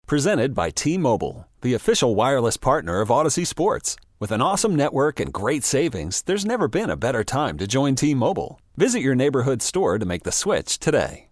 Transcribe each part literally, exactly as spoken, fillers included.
Presented by T-Mobile, the official wireless partner of Odyssey Sports. With an awesome network and great savings, there's never been a better time to join T-Mobile. Visit your neighborhood store to make the switch today.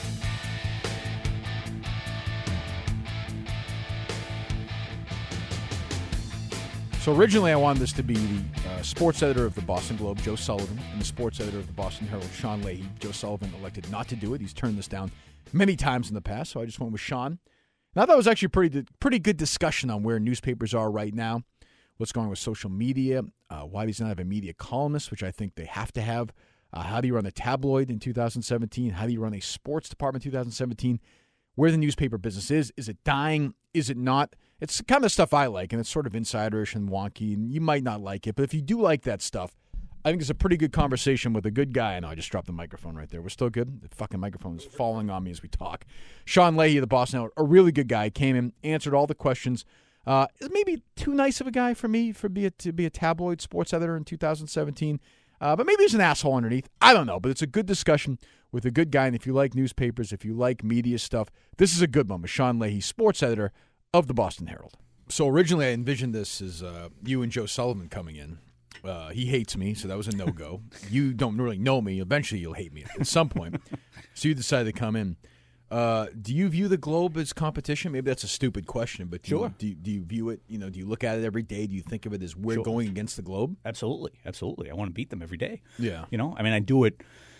So originally I wanted this to be the uh, sports editor of the Boston Globe, Joe Sullivan, and the sports editor of the Boston Herald, Sean Leahy. Joe Sullivan elected not to do it. He's turned this down many times in the past, so I just went with Sean. And I thought it was actually a pretty, pretty good discussion on where newspapers are right now, what's going on with social media, uh, why does not have a media columnist, which I think they have to have. Uh, how do you run a tabloid in two thousand seventeen? How do you run a sports department in two thousand seventeen? Where the newspaper business is. Is it dying? Is it not? It's the kind of stuff I like, and it's sort of insiderish and wonky, and you might not like it. But if you do like that stuff, I think it's a pretty good conversation with a good guy. I know I just dropped the microphone right there. We're still good? The fucking microphone is falling on me as we talk. Sean Leahy of the Boston Herald, a really good guy, came in, answered all the questions. Uh, is maybe too nice of a guy for me for be a, to be a tabloid sports editor in two thousand seventeen. Uh, but maybe there's an asshole underneath. I don't know. But it's a good discussion with a good guy. And if you like newspapers, if you like media stuff, this is a good one with Sean Leahy, sports editor of the Boston Herald. So originally I envisioned this as uh, you and Joe Sullivan coming in. Uh, he hates me, so that was a no-go. You don't really know me. Eventually you'll hate me at some point. So you decided to come in. Uh, do you view the Globe as competition? Maybe that's a stupid question, but do, sure. you, do, you, do you view it, you know, do you look at it every day? Do you think of it as we're Sure. going against the Globe? Absolutely. Absolutely. I want to beat them every day. Yeah. You know, I mean, I do it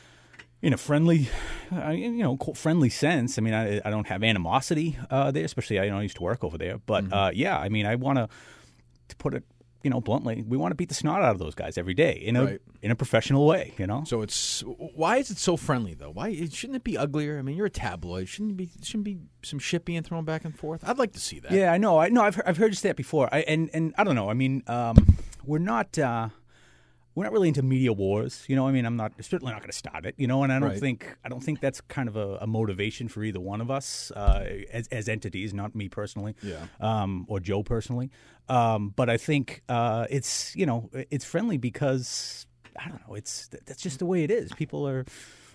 in a friendly, uh, you know, friendly sense. I mean, I, I don't have animosity uh, there, especially I, you know, I used to work over there. But, mm-hmm. uh, yeah, I mean, I want to, to put it, you know, bluntly, we want to beat the snot out of those guys every day in a right. in a professional way, you know. So it's why is it so friendly though? Why shouldn't it be uglier? I mean, you're a tabloid. Shouldn't it be shouldn't be some shit being thrown back and forth? I'd like to see that. Yeah, I know. I know. I've heard, I've heard you say that before. I, and and I don't know. I mean, um, we're not uh, we're not really into media wars. You know, I mean, I'm not certainly not going to start it. You know, and I don't Right. think I don't think that's kind of a, a motivation for either one of us uh, as as entities, not me personally, Yeah. um, or Joe personally. Um, but I think uh, it's you know it's friendly because I don't know. It's that's just the way it is. People are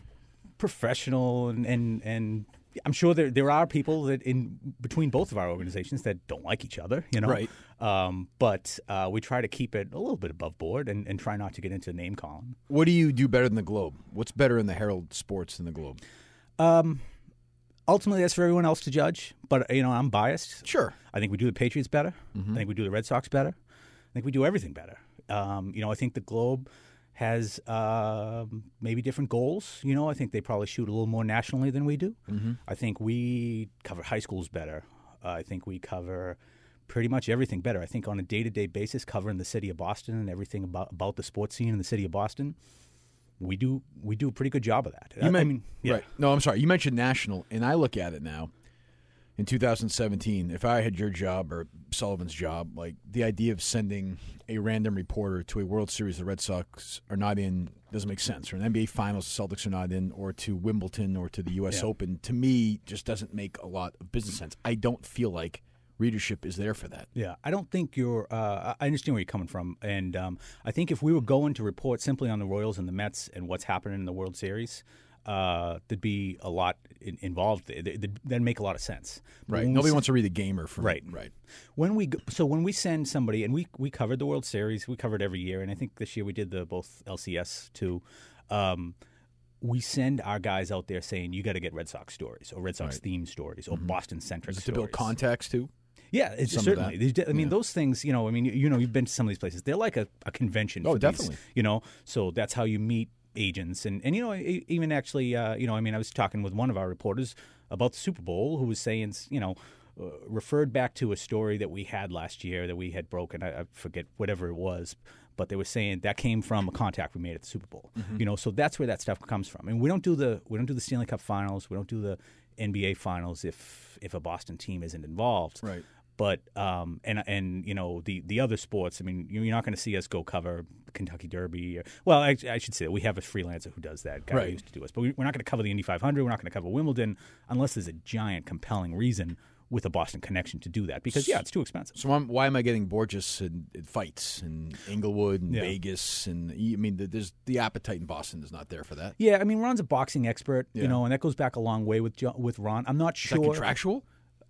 professional, and and, and I'm sure there there are people that in between both of our organizations that don't like each other. You know, Right. Um, but uh, we try to keep it a little bit above board and, and try not to get into name calling. What do you do better than the Globe? What's better in the Herald Sports than the Globe? Um, ultimately, that's for everyone else to judge. But you know, I'm biased. Sure. I think we do the Patriots better. Mm-hmm. I think we do the Red Sox better. I think we do everything better. Um, you know, I think the Globe has uh, maybe different goals. You know, I think they probably shoot a little more nationally than we do. Mm-hmm. I think we cover high schools better. Uh, I think we cover pretty much everything better. I think on a day-to-day basis, covering the city of Boston and everything about, about the sports scene in the city of Boston, we do we do a pretty good job of that. You I, meant, I mean, yeah. Right. No, I'm sorry. You mentioned national, and I look at it now. In two thousand seventeen, if I had your job or Sullivan's job, like the idea of sending a random reporter to a World Series the Red Sox are not in doesn't make sense, or an N B A Finals the Celtics are not in, or to Wimbledon or to the U S Yeah. Open, to me, just doesn't make a lot of business sense. I don't feel like readership is there for that. Yeah, I don't think you're uh, – I understand where you're coming from. And um, I think if we were going to report simply on the Royals and the Mets and what's happening in the World Series, uh, there'd be a lot in, involved. That'd make a lot of sense. But Right. when we Nobody s- wants to read a gamer from Right. Right. When we go, so when we send somebody, and we we covered the World Series, we covered every year, and I think this year we did the both L C S too. Um, we send our guys out there saying you got to get Red Sox stories or Red Sox Right. themed stories or Boston centric Is it to stories. build contacts too? Yeah, it's Some of certainly. that. There's- I mean, Yeah. those things. You know, I mean, you, you know, you've been to some of these places. They're like a, a convention. Oh, for these, definitely. you know, so that's how you meet agents, and and you know, e- even actually, uh, you know, I mean, I was talking with one of our reporters about the Super Bowl, who was saying, you know, uh, referred back to a story that we had last year that we had broken. I, I forget whatever it was. But they were saying that came from a contact we made at the Super Bowl, Mm-hmm. you know. So that's where that stuff comes from. And we don't do the we don't do the Stanley Cup Finals. We don't do the N B A Finals if if a Boston team isn't involved. Right. But um and and you know the the other sports. I mean, you're not going to see us go cover the Kentucky Derby. Or, well, I, I should say that we have a freelancer who does that. Guy Right. who used to do us. But we, we're not going to cover the Indy five hundred. We're not going to cover Wimbledon unless there's a giant, compelling reason with a Boston connection to do that, because yeah, it's too expensive. So I'm, why am I getting Borges in, in fights in Inglewood and Yeah. Vegas? And I mean, the, there's the appetite in Boston is not there for that. Yeah, I mean, Ron's a boxing expert, Yeah. you know, and that goes back a long way with Jo- with Ron. I'm not Is sure. that contractual?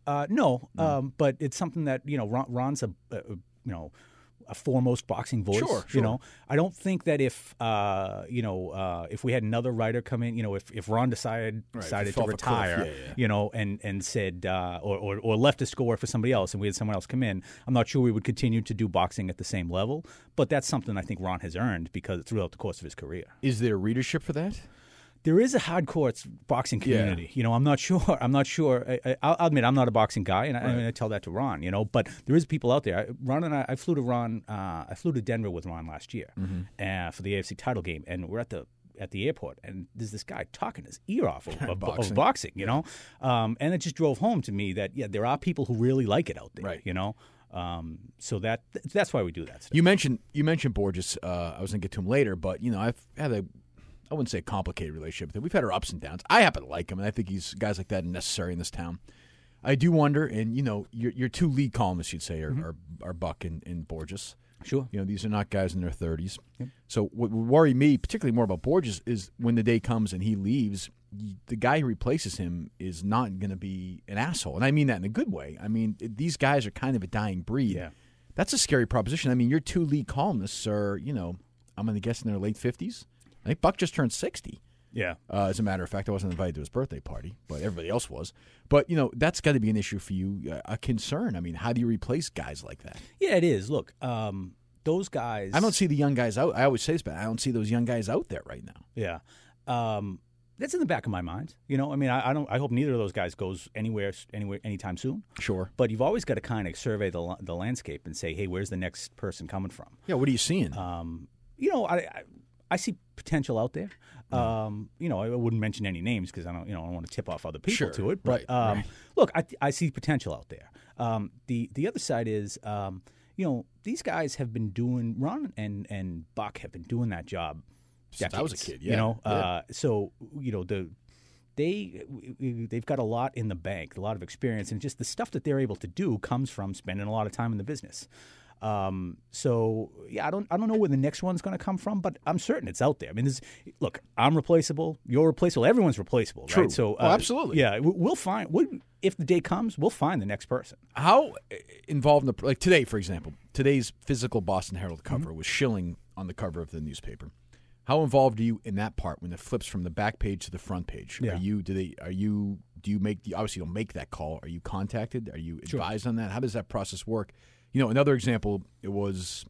Uh, no, no. Um, but it's something that you know. Ron, Ron's a, a you know. a foremost boxing voice. Sure, sure. You know, I don't think that if uh, you know uh, if we had another writer come in, you know, if, if Ron decided right, decided to retire, yeah, yeah. you know, and and said uh, or, or or left a score for somebody else, and we had someone else come in, I'm not sure we would continue to do boxing at the same level. But that's something I think Ron has earned because throughout the course of his career. Is there readership for that? There is a hardcore boxing community. Yeah. You know, I'm not sure. I'm not sure. I, I'll admit I'm not a boxing guy, and I, right. I, mean, I tell that to Ron. You know, but there is people out there. I, Ron and I, I flew to Ron. Uh, I flew to Denver with Ron last year mm-hmm. uh, for the A F C title game, and we're at the at the airport, and there's this guy talking his ear off of, of, boxing. of boxing. You know, um, and it just drove home to me that yeah, there are people who really like it out there. Right. You know. Um, so that that's why we do that stuff. You mentioned you mentioned Borges. Uh, I was going to get to him later, but you know, I've had a. I wouldn't say a complicated relationship with him. We've had our ups and downs. I happen to like him, and I think he's guys like that are necessary in this town. I do wonder, and you know, your your two lead columnists, you'd say, are mm-hmm. are, are Buck and, and Borges. Sure. You know, these are not guys in their thirties. Yep. So what would worry me, particularly more about Borges, is when the day comes and he leaves, the guy who replaces him is not going to be an asshole. And I mean that in a good way. I mean, these guys are kind of a dying breed. Yeah. That's a scary proposition. I mean, your two lead columnists are, you know, I'm going to guess in their late fifties. I think Buck just turned sixty. Yeah. Uh, as a matter of fact, I wasn't invited to his birthday party, but everybody else was. But, you know, that's got to be an issue for you, uh, a concern. I mean, how do you replace guys like that? Yeah, it is. Look, um, those guys. I don't see the young guys out. I always say this, but I don't see those young guys out there right now. Yeah. Um, that's in the back of my mind. You know, I mean, I, I don't. I hope neither of those guys goes anywhere, anywhere, anytime soon. Sure. But you've always got to kind of survey the the landscape and say, hey, where's the next person coming from? Yeah. What are you seeing? Um, you know, I. I I see potential out there. Um, you know, I wouldn't mention any names because I don't, you know, I don't want to tip off other people sure. to it. But right. Um, right. look, I, I see potential out there. Um, the the other side is, um, you know, these guys have been doing Ron and and Buck have been doing that job since I was a kid. Yeah. You know, yeah. uh, so you know the. They they've got a lot in the bank, a lot of experience, and just the stuff that they're able to do comes from spending a lot of time in the business. Um, so yeah, I don't, I don't know where the next one's going to come from, but I'm certain it's out there. I mean, this, look, I'm replaceable. You're replaceable. Everyone's replaceable, True. right? So, uh, oh, absolutely. Yeah, we'll find, we'll, if the day comes, we'll find the next person. How involved in the, like today, for example, today's physical Boston Herald cover mm-hmm. was Schilling on the cover of the newspaper. How involved are you in that part when it flips from the back page to the front page? Yeah. Are you, do they, are you, do you make, obviously you don't make that call. Are you contacted? Are you advised sure. on that? How does that process work? You know, another example, it was,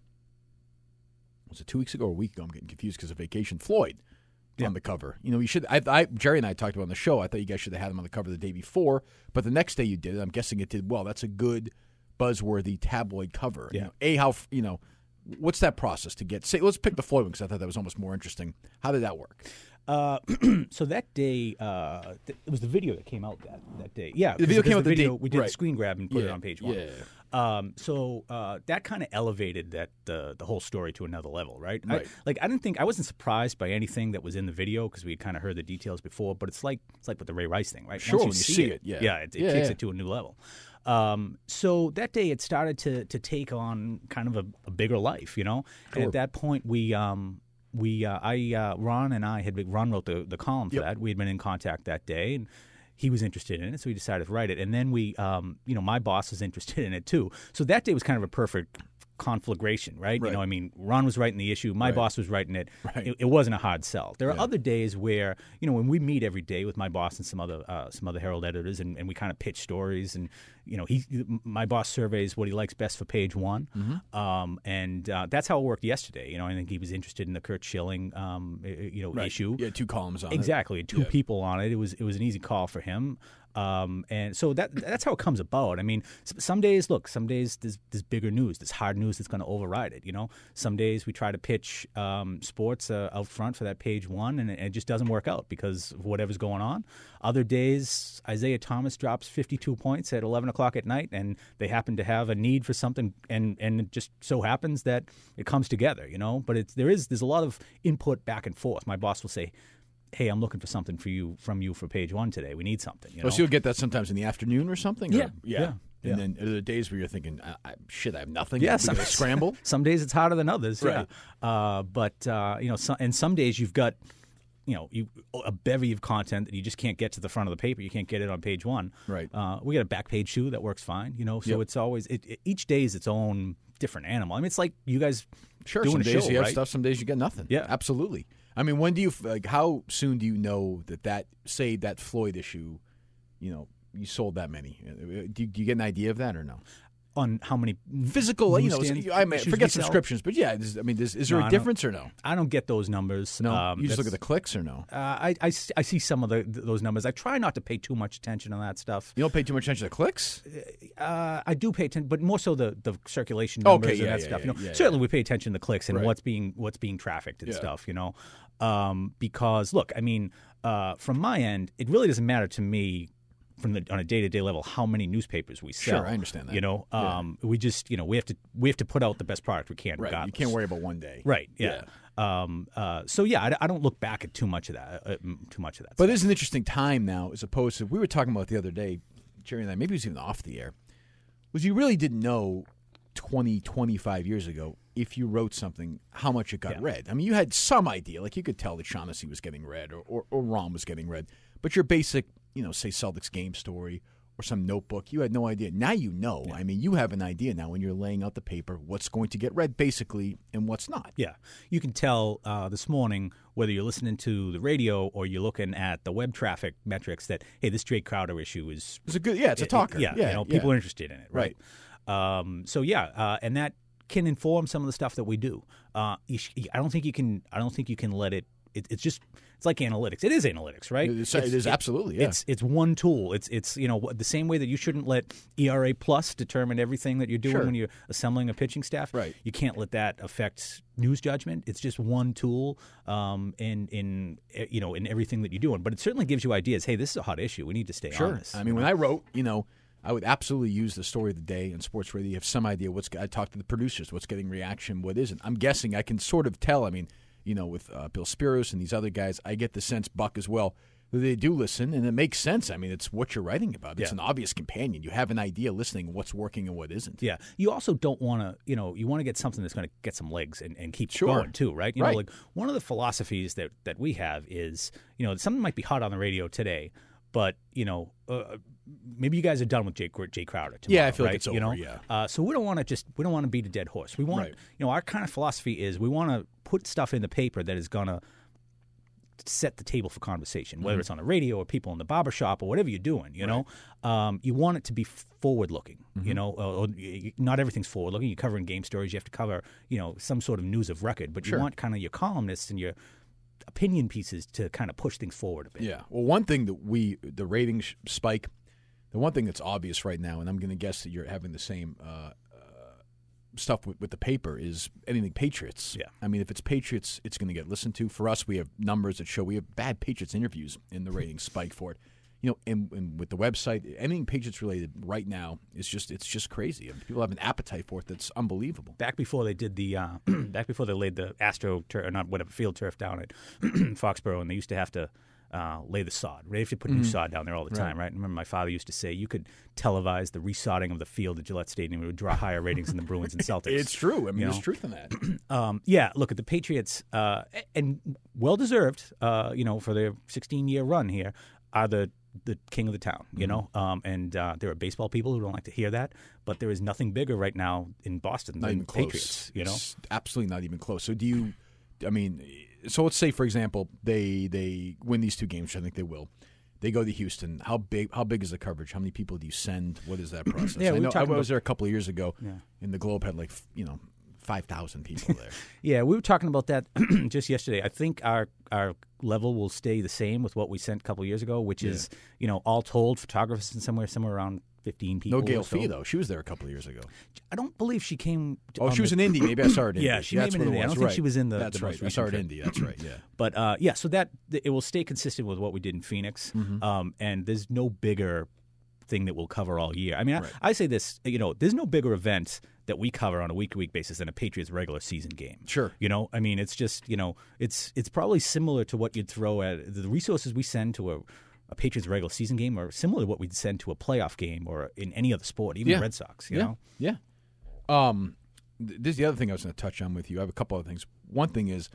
was it two weeks ago or a week ago? I'm getting confused because of vacation. Floyd yeah. on the cover. You know, you should, I, I, Jerry and I talked about on the show, I thought you guys should have had him on the cover the day before, but the next day you did it. I'm guessing it did well. That's a good, buzzworthy tabloid cover. Yeah. You know, A, how, you know, what's that process to get, say, let's pick the Floyd one because I thought that was almost more interesting. How did that work? Uh, so that day, uh, th- it was the video that came out that, that day. Yeah, the video came out the video. day, we did right. the screen grab and put yeah, it on page one. Yeah. Um, so uh, that kind of elevated that the the whole story to another level, right? Right. I, like I didn't think I wasn't surprised by anything that was in the video because we kind of heard the details before. But it's like it's like with the Ray Rice thing, right? Sure, Once you when see you see it, it, yeah, yeah, it, it yeah, kicks yeah. it to a new level. Um, so that day it started to to take on kind of a, a bigger life, you know. Sure. And at that point, we. Um, We, uh, I, uh, Ron and I had been, Ron wrote the, the column for yep. that. We had been in contact that day, and he was interested in it, so we decided to write it. And then we, um, you know, my boss was interested in it too. So that day was kind of a perfect conflagration, right? right? You know, I mean, Ron was writing the issue, my right. boss was writing it. Right. it. It wasn't a hard sell. There are yeah. other days where, you know, when we meet every day with my boss and some other uh, some other Herald editors, and, and we kind of pitch stories, and you know, he my boss surveys what he likes best for page one, mm-hmm. um, and uh, that's how it worked yesterday. You know, I think he was interested in the Curt Schilling, um, you know, right. issue. Yeah, two columns on exactly. it. Two yeah. people on it. It was it was an easy call for him. Um, and so that that's how it comes about. I mean, some days, look, some days there's, there's bigger news, there's hard news that's going to override it. You know, some days we try to pitch um, sports uh, out front for that page one, and it, it just doesn't work out because of whatever's going on. Other days, Isaiah Thomas drops fifty-two points at eleven o'clock at night, and they happen to have a need for something, and, and it just so happens that it comes together. You know, but it's there is there's a lot of input back and forth. My boss will say, hey, I'm looking for something for you from you for page one today. We need something. You know? Oh, so you'll get that sometimes in the afternoon or something? Yeah. Or, yeah. yeah. And yeah. then are there days where you're thinking, I, I, shit, I have nothing? Yeah. We Some, gotta scramble? Some days it's harder than others. Right. Yeah. Uh, but, uh, you know, so, and some days you've got you know, you a bevy of content that you just can't get to the front of the paper. You can't get it on page one. Right. Uh, we got a back page too that works fine. You know, so Yep. it's always it, it, each day is its own different animal. I mean, it's like you guys Sure. doing Some a days show, you have right? stuff. Some days you get nothing. Yeah. Absolutely. I mean, when do you like? How soon do you know that that say that Floyd issue? You know, you sold that many. Do you, do you get an idea of that or no? On how many Physical, you know, newsstand I mean, issues we forget sell? subscriptions, but yeah, this, I mean, this, is there No, a I don't- difference or no? I don't get those numbers. No, Um, you just look at that's- the clicks or no? Uh, I, I, s- I see some of the, th- those numbers. I try not to pay too much attention on that stuff. You don't pay too much attention to clicks. Uh, I do pay attention, but more so the, the circulation Okay, numbers yeah, and that yeah, stuff. yeah, you know, yeah, certainly yeah. we pay attention to clicks and Right. what's being what's being trafficked and Yeah. stuff. You know, um, because look, I mean, uh, from my end, it really doesn't matter to me. From the on a day to day level, how many newspapers we sell? Sure, I understand that. You know, Yeah. um, we just you know we have to we have to put out the best product we can. Right. You regardless. can't worry about one day. Right. Yeah. Um, uh, so yeah, I, I don't look back at too much of that. Uh, m- too much of that. But stuff. it is an interesting time now, as opposed to we were talking about the other day, Jerry and I. Maybe it was even off the air. Was you really didn't know twenty, twenty-five years ago if you wrote something how much it got Yeah. read. I mean, you had some idea, like you could tell that Shaughnessy was getting read or, or or Rom was getting read, but your basic, you know, say Celtics game story or some notebook, you had no idea. Now you know. I mean, you have an idea now when you're laying out the paper what's going to get read basically and what's not. Yeah, you can tell uh, this morning whether you're listening to the radio or you're looking at the web traffic metrics that hey, this Jake Crowder issue is It's a good, yeah, it's a talker. Yeah, yeah, you know, yeah. people are interested in it, right? Um, so yeah, uh, and that can inform some of the stuff that we do. Uh, you sh- I don't think you can. I don't think you can let it. It, it's just it's like analytics. It is analytics, right? It is- it is absolutely, yeah. It's it's one tool. It's it's you know the same way that you shouldn't let E R A plus determine everything that you're doing Sure. when you're assembling a pitching staff. Right. You can't let that affect news judgment. It's just one tool um, in in eh, you know in everything that you're doing. But it certainly gives you ideas. Hey, this is a hot issue. We need to stay Sure. on this. I mean, when I wrote, you know, I would absolutely use the story of the day on sports radio. You have some idea what's. I talk to the producers, what's getting reaction, what isn't. I'm guessing I can sort of tell. I mean, you know, with uh, Bill Spiros and these other guys, I get the sense Buck as well. that They do listen, and it makes sense. I mean, it's what you're writing about. It's Yeah. an obvious companion. You have an idea listening what's working and what isn't. Yeah. You also don't want to, you know, you want to get something that's going to get some legs and, and keep Sure. going too, right? You Right. know, like one of the philosophies that, that we have is, you know, something might be hot on the radio today, but, you know, uh, maybe you guys are done with Jake, Jake Crowder tomorrow, Yeah, I feel like right? it's you over, know? yeah. Uh, so we don't want to just, we don't want to beat a dead horse. We want, Right. you know, our kind of philosophy is we want to put stuff in the paper that is going to set the table for conversation, whether Mm-hmm. it's on the radio or people in the barbershop or whatever you're doing, you know. Um, you want it to be forward-looking, Mm-hmm. you know. Or, or y- not everything's forward-looking. You're covering game stories. You have to cover, you know, some sort of news of record. But Sure. you want kind of your columnists and your opinion pieces to kind of push things forward a bit. Yeah. Well, one thing that we, the ratings spike, the one thing that's obvious right now, and I'm going to guess that you're having the same uh, uh, stuff with, with the paper, is anything Patriots. Yeah. I mean, if it's Patriots, it's going to get listened to. For us, we have numbers that show we have bad Patriots interviews, and the ratings spike for it. You know, and, and with the website, anything Patriots related right now is just it's just crazy. I mean, people have an appetite for it that's unbelievable. Back before they did the, uh, back before they laid the Astro tur- or not whatever field turf down at Foxborough, and they used to have to uh, lay the sod. They have to put new sod down there all the time, right? I remember my father used to say you could televise the resodding of the field at Gillette Stadium. It would draw higher ratings than the Bruins and Celtics. It's true. I mean, You there's know? truth in that. Um, yeah, look at the Patriots, uh, and well deserved. Uh, you know, for their sixteen-year run here, are the the king of the town. You know, um, and uh, there are baseball people who don't like to hear that, but there is nothing bigger right now in Boston Not than even close. Patriots. You know, It's absolutely not even close. So do you? I mean, so let's say for example they they win these two games, which I think they will. They go to Houston. How big? How big is the coverage? How many people do you send? What is that process? Yeah, I we were know I talking was about- there a couple of years ago, Yeah. and the Globe had like you know five thousand people there. Yeah, we were talking about that just yesterday. I think our our level will stay the same with what we sent a couple of years ago, which is you know all told, photographers in somewhere somewhere around fifteen people. No Gail or so. Fee though. She was there a couple of years ago. I don't believe she came. To, Oh, on she was the- in Indy. Maybe I saw her in Indy. Yeah, she may That's have been what in it Indy. I was. don't think right. she was in the- That's the right. most I saw her recent in trip. Indy. That's right. Yeah. But uh, yeah, so that th- it will stay consistent with what we did in Phoenix, Mm-hmm. um, and there's no bigger thing that we'll cover all year. I mean, Right. I, I say this, you know, there's no bigger event that we cover on a week-to-week basis than a Patriots regular season game. Sure. You know, I mean, it's just, you know, it's it's probably similar to what you'd throw at the resources we send to a, a Patriots regular season game are similar to what we'd send to a playoff game or in any other sport, even Yeah. the Red Sox, you yeah. know? Yeah. Um, th- this is the other thing I was going to touch on with you. I have a couple other things. One thing is,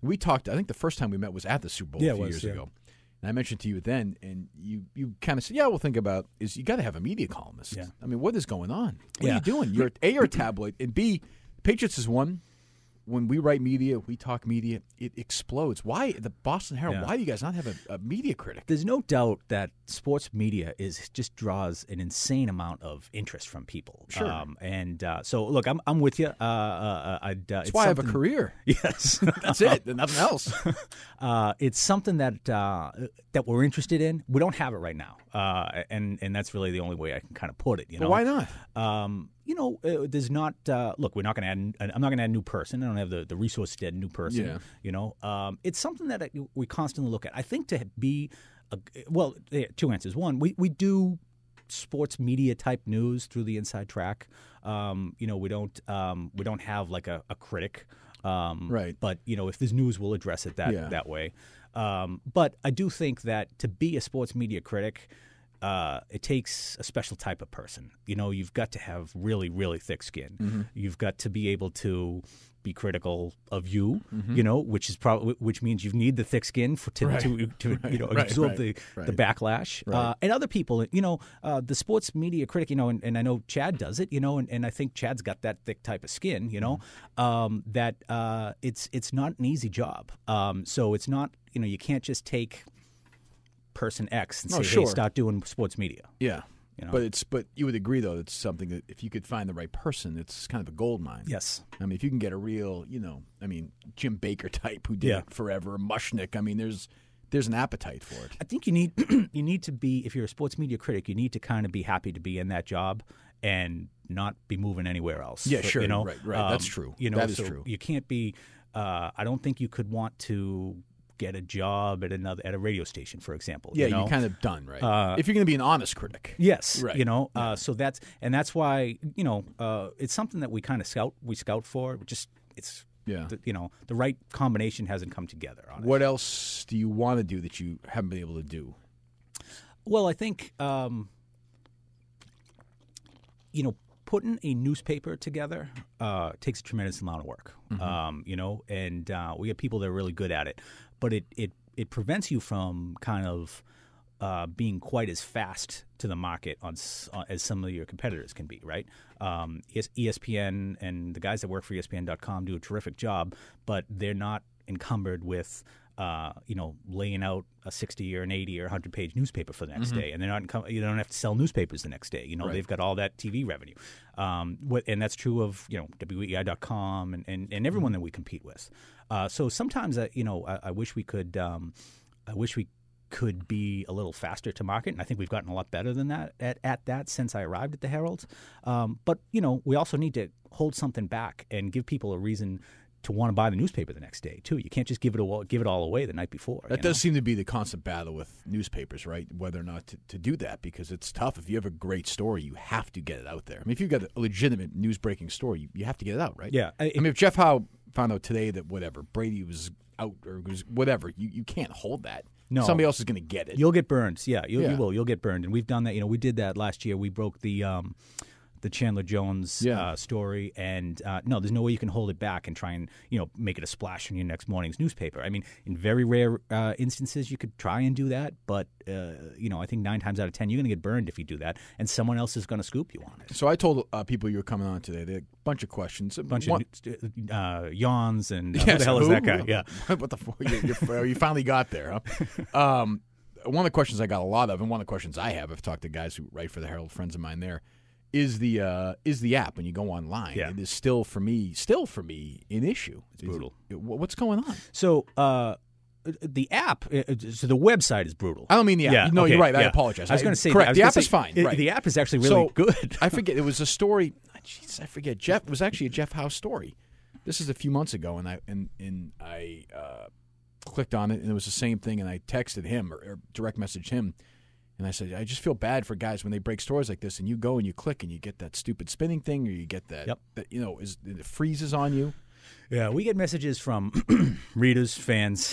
We talked. I think the first time we met was at the Super Bowl Yeah, a it few was, years yeah. ago. And I mentioned to you then, and you, you kind of said, yeah, we'll think about is you got to have a media columnist. Yeah. I mean, what is going on? What Yeah. are you doing? You're A, you're a tabloid, and B, Patriots is one. When we write media, we talk media, it explodes. Why, the Boston Herald, Yeah. why do you guys not have a, a media critic? There's no doubt that sports media is just draws an insane amount of interest from people. Sure. Um, and uh, so, look, I'm I'm with you. Uh, uh, I'd, uh, That's it's why I have a something- career. Yes, That's it, and nothing else. uh, it's something that uh, that we're interested in. We don't have it right now, uh, and and that's really the only way I can kind of put it. You But know, why not? Um, you know, uh, there's not. Uh, look, we're not going to add. I'm not going to add a new person. I don't have the, the resources to add a new person. Yeah. You know, um, it's something that I, we constantly look at. I think to be, a, well, yeah, two answers. One, we we do sports media type news through the Inside Track. Um, you know, we don't um, we don't have like a, a critic. Um, Right. But you know, if there's news, we'll address it that Yeah. that way. Um, but I do think that to be a sports media critic. Uh, it takes a special type of person. You know, you've got to have really, really thick skin. Mm-hmm. You've got to be able to be critical of you. Mm-hmm. You know, which is probably which means you need the thick skin for to, Right. to, to Right. you know Right. absorb Right. the Right. the backlash. Right. Uh, and other people, you know, uh, the sports media critic. You know, and, and I know Chad does it. You know, and, and I think Chad's got that thick type of skin. You know, um, that uh, it's it's not an easy job. Um, so it's not. You know, you can't just take person X and No, say, sure. hey, start doing sports media. Yeah. You know? But it's but you would agree though it's something that if you could find the right person, it's kind of a gold mine. Yes. I mean, if you can get a real, you know, I mean, Jim Baker type who did Yeah. it forever, Mushnick. I mean, there's there's an appetite for it. I think you need you need to be, if you're a sports media critic, you need to kind of be happy to be in that job and not be moving anywhere else. Yeah, sure. You know, Right, right. That's true. You know, That is so true. You can't be. Uh, I don't think you could want to get a job at another at a radio station, for example. Yeah, you know? you're kind of done, right? Uh, if you're going to be an honest critic. Yes, Right. you know, uh, so that's and that's why you know uh, it's something that we kind of scout we scout for. Just it's Yeah. the, you know the right combination hasn't come together on it. What else do you want to do that you haven't been able to do? Well, I think um, you know putting a newspaper together uh, takes a tremendous amount of work. Mm-hmm. Um, you know, and uh, we have people that are really good at it, but it it it prevents you from kind of uh, being quite as fast to the market on s- uh, as some of your competitors can be, right? Um, E S P N and the guys that work for E S P N dot com do a terrific job, but they're not encumbered with, uh, you know, laying out a sixty or an eighty or one hundred page newspaper for the next day, and they're not encum- you don't have to sell newspapers the next day. You know, Right. they've got all that T V revenue, um, what, and that's true of you know W E I dot com and, and, and everyone that we compete with. Uh, so sometimes, uh, you know, I, I wish we could. Um, I wish we could be a little faster to market, and I think we've gotten a lot better than that at, at that since I arrived at the Herald. Um, but you know, we also need to hold something back and give people a reason to want to buy the newspaper the next day too. You can't just give it all, give it all away the night before. That you does know? seem to be the constant battle with newspapers, right? Whether or not to, to do that, because it's tough. If you have a great story, you have to get it out there. I mean, if you've got a legitimate news-breaking story, you, you have to get it out, right? Yeah, I- I mean, if Jeff Howe found out today that whatever, Brady was out or was whatever, you, you can't hold that. No. Somebody else is going to get it. You'll get burned. Yeah, you, Yeah. you will. You'll get burned, and we've done that. You know, we did that last year. We broke the um, the Chandler Jones Yeah. uh, story, and uh, no, there's no way you can hold it back and try and you know make it a splash in your next morning's newspaper. I mean, in very rare uh, instances, you could try and do that, but uh, you know, I think nine times out of ten, you're going to get burned if you do that, and someone else is going to scoop you on it. So I told uh, people you were coming on today. They had a bunch of questions. A Bunch One, of uh, yawns and uh, Yes, who the hell is who? that guy? Yeah. what the fuck? You, you, you finally got there, huh? Um, one of the questions I got a lot of, and one of the questions I have, I've talked to guys who write for the Herald, friends of mine there, is the uh, is the app when you go online. Yeah. It is still for me, still for me, an issue. It's brutal. What's going on? So uh, the app, uh, so the website is brutal. I don't mean the app. Yeah, no, okay, you're right. I yeah. apologize. I was going to say correct. I was The gonna app say, is fine. it- right. The app is actually really so, good. I forget. It was a story. Jeez, I forget. Jeff it was actually a Jeff Howe story. This is a few months ago, and I and and I uh, clicked on it, and it was the same thing. And I texted him or, or direct messaged him, and I said, I just feel bad for guys when they break stories like this, and you go and you click, and you get that stupid spinning thing, or you get that Yep. that you know is it freezes on you. Yeah, we get messages from readers, fans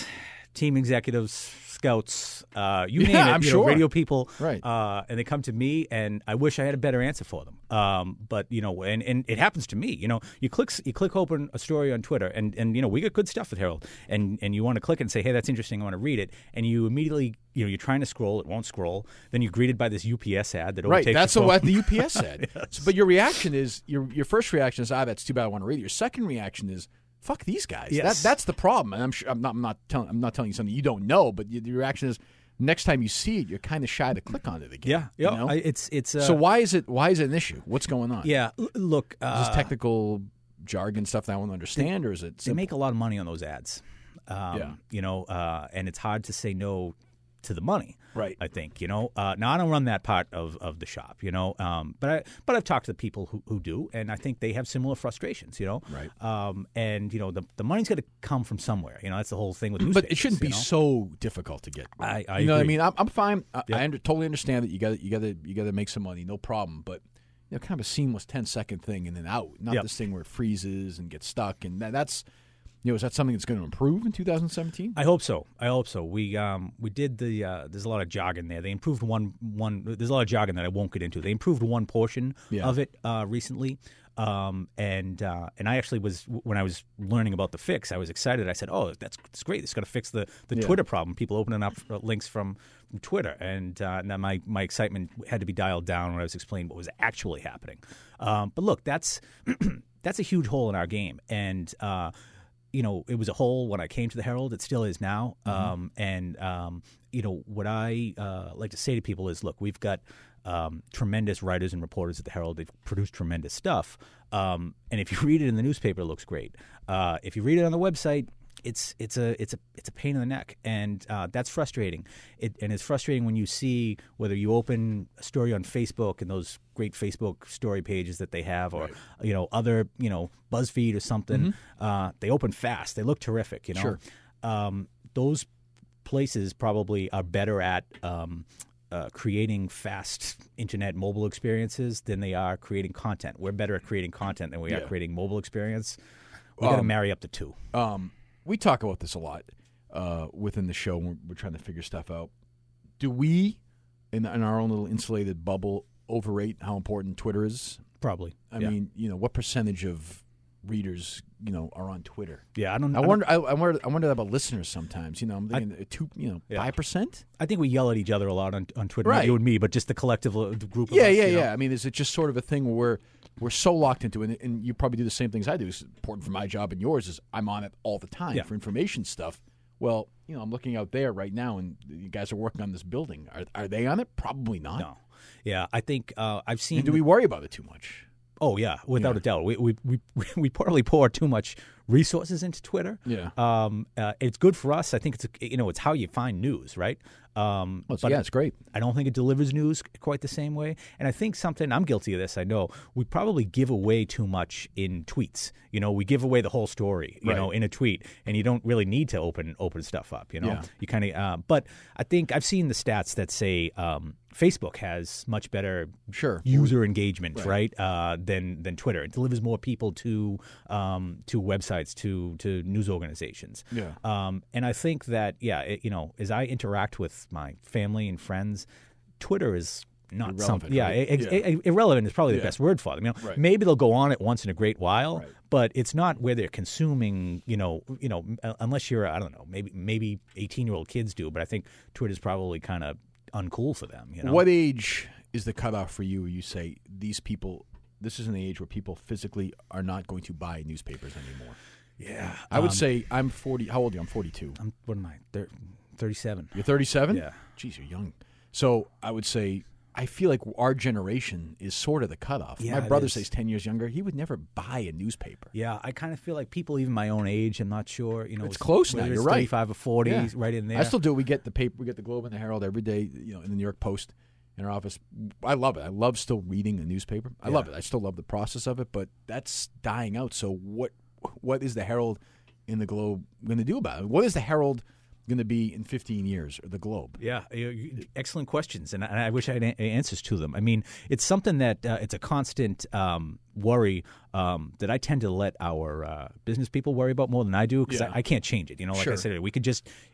team executives, scouts, uh, you Yeah, name it, I'm you sure. know, radio people, Right. uh, and they come to me, and I wish I had a better answer for them. Um, but you know, and, and it happens to me. You know, you click you click open a story on Twitter, and, and you know, we get good stuff at Herald, and and you want to click it and say, hey, that's interesting, I want to read it, and you immediately, you know, you're trying to scroll, it won't scroll, then you're greeted by this U P S ad that Right, overtakes that's your what phone. the U P S said. Yes. So, but your reaction is your your first reaction is, ah, that's too bad. I want to read it. Your second reaction is, fuck these guys. Yes. That, that's the problem. And I'm sure I'm not I'm not telling I'm not telling you something you don't know. But your, your reaction is, next time you see it, you're kind of shy to click on it again. Yeah, yeah. you know? I, it's it's. Uh, so why is it why is it an issue? What's going on? Yeah, l- look. Uh, Is this technical jargon stuff that I won't understand, or is it? They Simple? make a lot of money on those ads. Um, Yeah. You know, uh, and it's hard to say no to the money. Right. I think, you know. Uh, now I don't run that part of, of the shop, you know. Um, but I but I've talked to the people who, who do, and I think they have similar frustrations, you know. Right. Um, and you know, the the money's got to come from somewhere. You know, that's the whole thing with But newspapers. it shouldn't be you know? so difficult to get. I- I you know what I agree. mean? I'm, I'm fine. I, Yeah. I under, totally understand that you got you got to you got to make some money, no problem. But you know, kind of a seamless ten second thing and then out, not Yep. this thing where it freezes and gets stuck. And that, that's you know, is that something that's going to improve in two thousand seventeen? I hope so. I hope so. We um we did the uh, there's a lot of jargon there. They improved one one. There's a lot of jargon that I won't get into. They improved one portion Yeah. of it uh, recently. Um and uh, and I actually was when I was learning about the fix, I was excited. I said, "Oh, that's, that's great! It's going to fix the, the Yeah. Twitter problem. People opening up uh, links from, from Twitter." And uh, and then my my excitement had to be dialed down when I was explaining what was actually happening. Um, but look, that's that's a huge hole in our game, and. Uh, You know, it was a hole when I came to the Herald. It still is now. Mm-hmm. Um, and, um, you know, what I uh, like to say to people is, look, we've got um, tremendous writers and reporters at the Herald. They've produced tremendous stuff. Um, and if you read it in the newspaper, it looks great. Uh, if you read it on the website, it's it's a it's a it's a pain in the neck, and uh, that's frustrating. It and it's frustrating when you see whether you open a story on Facebook and those great Facebook story pages that they have, or you know other you know BuzzFeed or something. Uh, they open fast. They look terrific. You know, Sure. um, those places probably are better at. Um, Uh, creating fast internet mobile experiences than they are creating content. We're better at creating content than we are Yeah. creating mobile experience. We got to Um, marry up the two. Um, we talk about this a lot uh, within the show when we're, we're trying to figure stuff out. Do we, in, in our own little insulated bubble, overrate how important Twitter is? Probably. I yeah. mean, you know, what percentage of readers, you know, are on Twitter? yeah, I don't. I I don't- wonder. I, I wonder. I wonder about listeners sometimes. You know, I'm thinking uh, two. You know, Yeah. five percent. I think we yell at each other a lot on, on Twitter. Not Right. you and me, but just the collective uh, the group. Of Yeah, us, yeah, you know? yeah. I mean, is it just sort of a thing where we're we're so locked into it, and, and you probably do the same things I do. It's important for my job and yours. Is I'm on it all the time Yeah. for information stuff. Well, you know, I'm looking out there right now, and you guys are working on this building. Are are they on it? Probably not. No. Yeah, I think uh, I've seen. And do we worry about it too much? Oh yeah, without Yeah. a doubt. We we we we probably pour too much resources into Twitter. Yeah. Um. Uh, it's good for us. I think it's a, you know it's how you find news, right? Um. Well, it's- but yeah, it's great. I don't think it delivers news quite the same way. And I think something, I'm guilty of this, I know, we probably give away too much in tweets. You know, we give away the whole story, you Right. know, in a tweet, and you don't really need to open open stuff up, you know. Yeah. You kind of, uh, but I think I've seen the stats that say um, Facebook has much better Sure. user engagement, right, Right. uh, than than Twitter. It delivers more people to um, to websites, to to news organizations. Yeah. Um, and I think that, yeah, it, you know, as I interact with my family and friends, Twitter is not Irrelevant, something. Yeah, right? ex- Yeah. i- irrelevant is probably the Yeah. best word for them. You know, Right. maybe they'll go on it once in a great while, Right. but it's not where they're consuming. You know, you know, uh, unless you're, I don't know, maybe maybe eighteen year old kids do, but I think Twitter's probably kind of uncool for them. You know, What age is the cutoff for you where you say these people, this is an age where people physically are not going to buy newspapers anymore? Yeah, I would um, say I'm forty. How old are you? I'm forty-two. I'm, what am I? Thir- thirty-seven. You're thirty-seven? Yeah. Jeez, you're young. So I would say I feel like our generation is sort of the cutoff. Yeah, My it brother is. says ten years younger. He would never buy a newspaper. Yeah, I kind of feel like people even my own age. I'm not sure. You know, It's close now, whether you're it's right. thirty-five or forty, Yeah. right in there. I still do. We get the paper. We get the Globe and the Herald every day. You know, in the New York Post in our office. I love it. I love still reading the newspaper. I Yeah. love it. I still love the process of it. But that's dying out. So what? What is the Herald in the Globe going to do about it? What is the Herald going to be in fifteen years, or the Globe? Yeah, you- you- excellent questions, and I, and I wish I had a- answers to them. I mean, it's something that uh, it's a constant um, worry um, that I tend to let our uh, business people worry about more than I do because Yeah. I, I can't change it. You know, like I Sure. said, we could just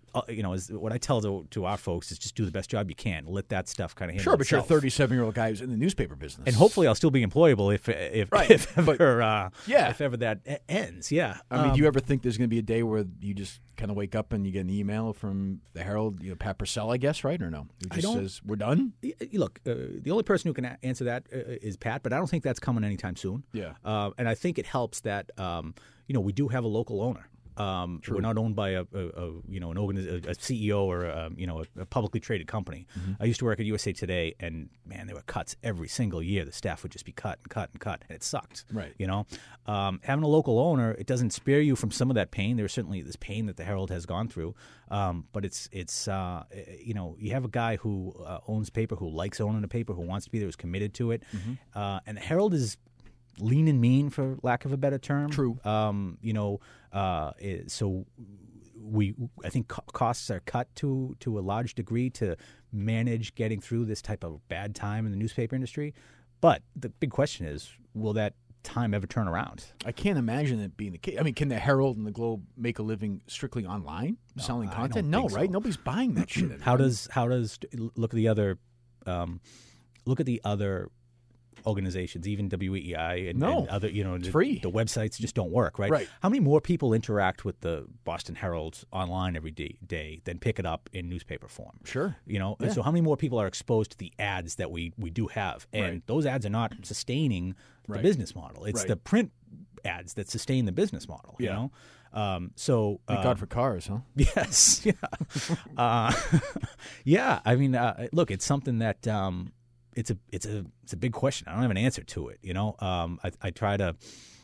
uh, you know, is what I tell to, to our folks is just do the best job you can. Let that stuff kind of handle Sure, but itself. you're a thirty-seven-year-old guy who's in the newspaper business. And hopefully I'll still be employable if if, Right, if ever but- uh, yeah. if ever that e- ends. Yeah. I mean, Um, do you ever think there's going to be a day where you just kind of wake up and you get an email from the Herald, you know, Pat Purcell, I guess, right, or no? Who I just don't- says, we're done? y- y- look, uh, the only person who can a- answer that uh, is Pat, but I don't think that's coming anytime soon. Yeah. Uh, and I think it helps that um, you know we do have a local owner. Um, we're not owned by a, a, a you know an organiz- a C E O or a, you know a, a publicly traded company. Mm-hmm. I used to work at U S A Today, and man, there were cuts every single year. The staff would just be cut and cut and cut, and it sucked. Right. You know, um, having a local owner, it doesn't spare you from some of that pain. There's certainly this pain that the Herald has gone through, um, but it's it's uh, you know you have a guy who uh, owns paper, who likes owning a paper, who wants to be there, who's committed to it, Mm-hmm. uh, and the Herald is lean and mean, for lack of a better term. True. Um, you know, uh, it, so we, I think co- costs are cut to to a large degree to manage getting through this type of bad time in the newspaper industry. But the big question is, will that time ever turn around? I can't imagine it being the case. I mean, can the Herald and the Globe make a living strictly online, selling I content? don't No, think so. right? Nobody's buying that shit. How does how does look at the other um, look at the other organizations, even W E I and, No. and other, you know, the, free. the websites just don't work, right? Right. How many more people interact with the Boston Herald online every day, day than pick it up in newspaper form? Sure. You know, Yeah. so how many more people are exposed to the ads that we, we do have? And Right. those ads are not sustaining the Right. business model. It's Right. the print ads that sustain the business model, you Yeah. know? Um, so Thank uh, God for cars, huh? Yes. Yeah. uh, yeah. I mean, uh, look, it's something that um, it's a it's a it's a big question. I don't have an answer to it. You know, um, I, I try to,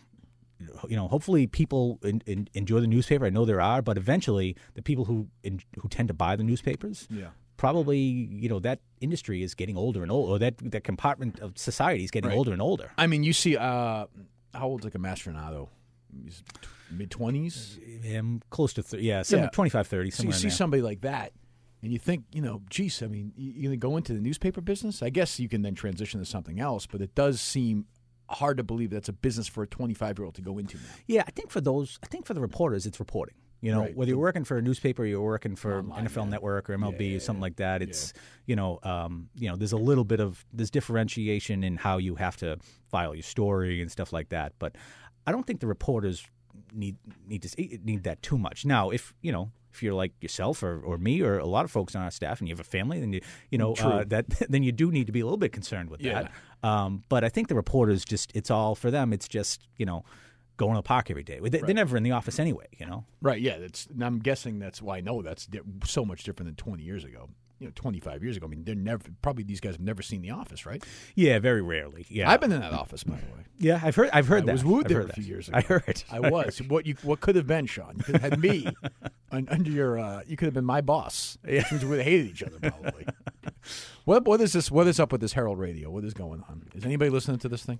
you know, hopefully people in, in, enjoy the newspaper. I know there are, but eventually the people who in, who tend to buy the newspapers, Yeah. probably, you know, that industry is getting older and older, or that that compartment of society is getting Right. older and older. I mean, you see, uh, how old's like a Mastronado? He's mid twenties. I'm close to th- yeah, some, Yeah. twenty-five, thirty. So you somewhere in see there. somebody like that, and you think, you know, geez, I mean, you- you're going to go into the newspaper business? I guess you can then transition to something else, but it does seem hard to believe that's a business for a twenty-five-year-old to go into now. Yeah, I think for those, I think for the reporters, it's reporting. You know, Right. whether you're working for a newspaper, or you're working for Online, N F L yeah. Network or M L B Yeah, or something like that. It's you know, um, you know, there's a little bit of there's differentiation in how you have to file your story and stuff like that. But I don't think the reporters need need to need that too much. Now, if you know. If you're like yourself or, or me or a lot of folks on our staff, and you have a family, then you you know uh, that then you do need to be a little bit concerned with Yeah. that. Um, but I think the reporters just it's all for them. It's just you know going to the park every day. They, They're never in the office anyway. You know. Right, yeah. That's. And I'm guessing that's why I know that's di- so much different than twenty years ago. You know, twenty-five years ago. I mean, they're never probably these guys have never seen The Office, right? Yeah, very rarely. Yeah, I've been in that office, by the way. Yeah, I've heard. I've heard I that. was wooed I've there heard a few that. years ago. I heard. I was. What you what could have been, Sean? You could have had me un, under your. Uh, you could have been my boss. Yeah. We would have hated each other probably. what what is this? What is up with this Herald Radio? What is going on? Is anybody listening to this thing?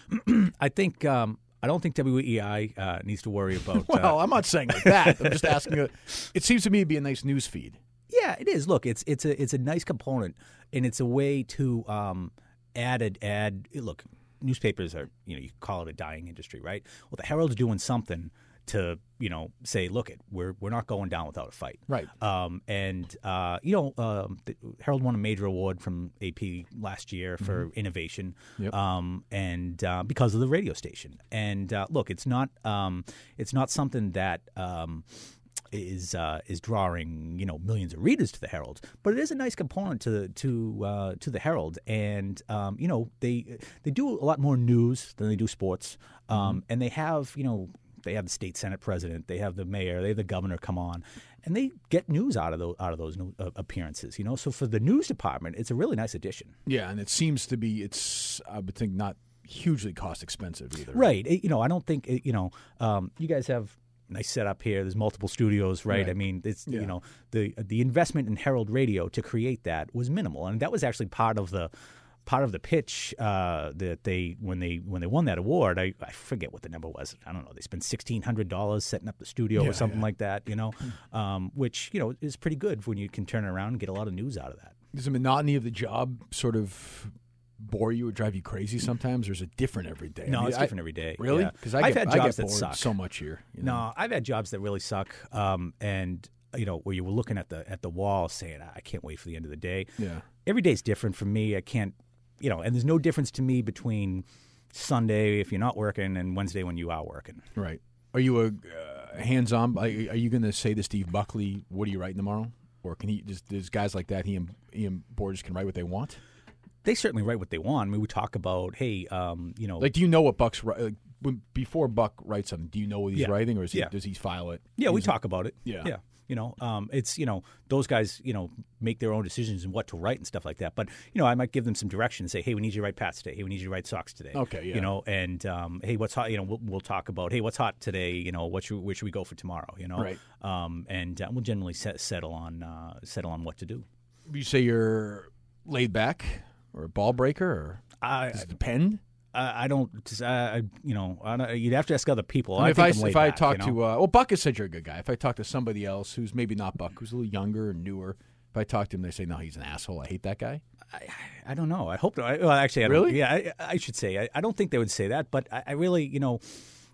I think. Um, I don't think W E I uh, needs to worry about. Well, uh, I'm not saying like that. I'm just asking. A, it seems to me to be a nice news feed. yeah, it is. Look, it's it's a it's a nice component, and it's a way to um, add a, add. Look, newspapers are you know you call it a dying industry, right? Well, the Herald's doing something to you know say, look, it we're we're not going down without a fight, Right. Um, and uh, you know, um, the, Herald won a major award from A P last year for innovation, Yep. um, and uh, because of the radio station. And uh, look, it's not um, it's not something that. Um, is uh, is drawing you know millions of readers to the Herald, but it is a nice component to to uh, to the Herald, and um, you know they they do a lot more news than they do sports, um, and they have you know they have the state senate president, they have the mayor, they have the governor come on, and they get news out of those out of those new, uh, appearances. You know, so for the news department, it's a really nice addition. Yeah, and it seems to be. It's I would think not hugely cost expensive either. Right. It- you know, I don't think it, you know um, you guys have. Nice setup here. There's multiple studios, right? Right. I mean, it's Yeah. you know the the investment in Herald Radio to create that was minimal, and that was actually part of the part of the pitch uh, that they when they when they won that award. I, I forget what the number was. I don't know. They spent sixteen hundred dollars setting up the studio Yeah, or something yeah. like that. You know, um, which you know is pretty good when you can turn it around and get a lot of news out of that. Does the monotony of the job sort of bore you or drive you crazy sometimes, or is it different every day? No, I mean, it's I- different every day. Really? Yeah. Because I I've get, had I jobs get that bored suck. so much here. you know? No, I've had jobs that really suck, um, and you know, where you were looking at the at the wall saying, I can't wait for the end of the day. Yeah. Every day's different for me. I can't, you know, and there's no difference to me between Sunday if you're not working and Wednesday when you are working. Right. Are you a uh, hands-on? Are, are you going to say to Steve Buckley, what are you writing tomorrow? Or can he, just, there's guys like that, he and, he and Borges can write what they want? They certainly write what they want. I mean, we talk about, hey, um, you know. Like, do you know what Buck's, like, when, before Buck writes something, do you know what he's Yeah. writing, or is he, Yeah. does he file it? Yeah, we He's- talk about it. Yeah. Yeah. You know, um, it's, you know, those guys, you know, make their own decisions and what to write and stuff like that. But, you know, I might give them some direction and say, hey, we need you to write Pats today. Hey, we need you to write Sox today. Okay, yeah. You know, and, um, hey, what's hot? You know, we'll, we'll talk about, hey, what's hot today? You know, what should, where should we go for tomorrow? You know? Right. Um, and uh, we'll generally set, settle on uh, settle on what to do. You say you're laid back or a ball breaker, or I, does it depend? I, I don't, I, you know, I don't, you'd have to ask other people. I mean, I if think I, I'm laid if I back, talk you know? to, uh, well, Buck has said you're a good guy. If I talk to somebody else who's maybe not Buck, who's a little younger and newer, if I talk to him, they say, no, he's an asshole. I hate that guy. I, I don't know. I hope. I, well, actually, I don't, Really? Yeah, I, I should say. I, I don't think they would say that, but I, I really, you know,